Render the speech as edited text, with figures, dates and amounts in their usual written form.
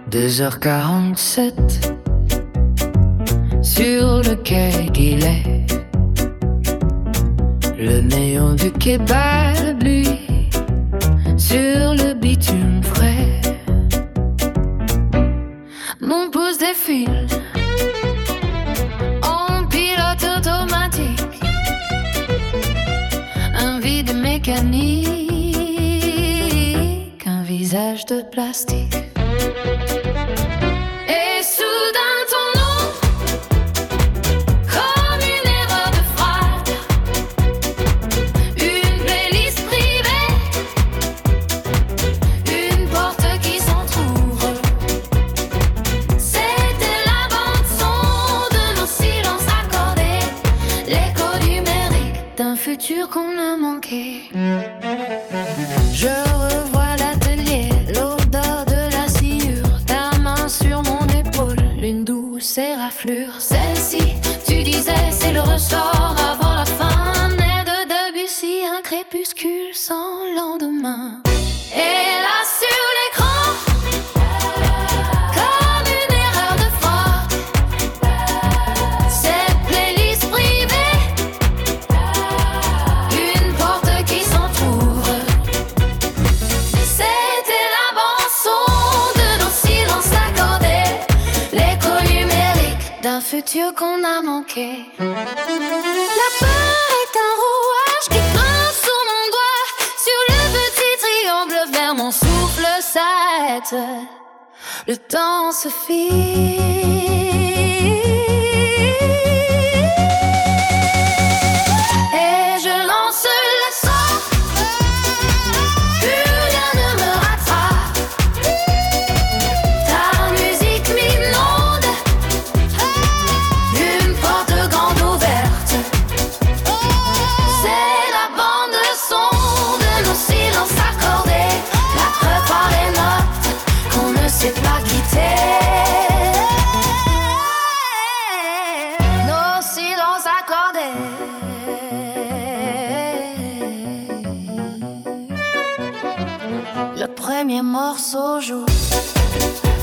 2h47 sur le quai qu'il est. Le néon du kebab, lui, sur le bitume frais. Mon pouce défile en pilote automatique, un vide mécanique, un visage de plastique. Et soudain ton nom, comme une erreur de frappe, une playlist privée, une porte qui s'entrouvre. C'était la bande-son de nos silences accordés, l'écho numérique d'un futur qu'on a manqué. Je revois l'atelier, l'odeur de la sciure, ta main sur mon épaule, une douce éraflure. Celle-ci, tu disais, c'est le ressort avant la fin. Né de Debussy, un crépuscule sans lendemain. Et là sur l'écran, comme une erreur de frappe, cette playlist privée, une porte qui s'entrouvre. C'était la bande-son de nos silences accordés, l'écho numérique d'un futur qu'on a manqué. La peur est un rouage qui grince sur mon doigt, sur le petit triangle vers mon souffle s'arrête. Le temps se fige et je lance le sort. Plus rien ne me rattrape. Ta musique m'inonde, une porte grande ouverte. C'est la bande son de nos silences accordés, la preuve par les notes qu'on ne sait pas quitter. Nos silences accordés. Le premier morceau joue.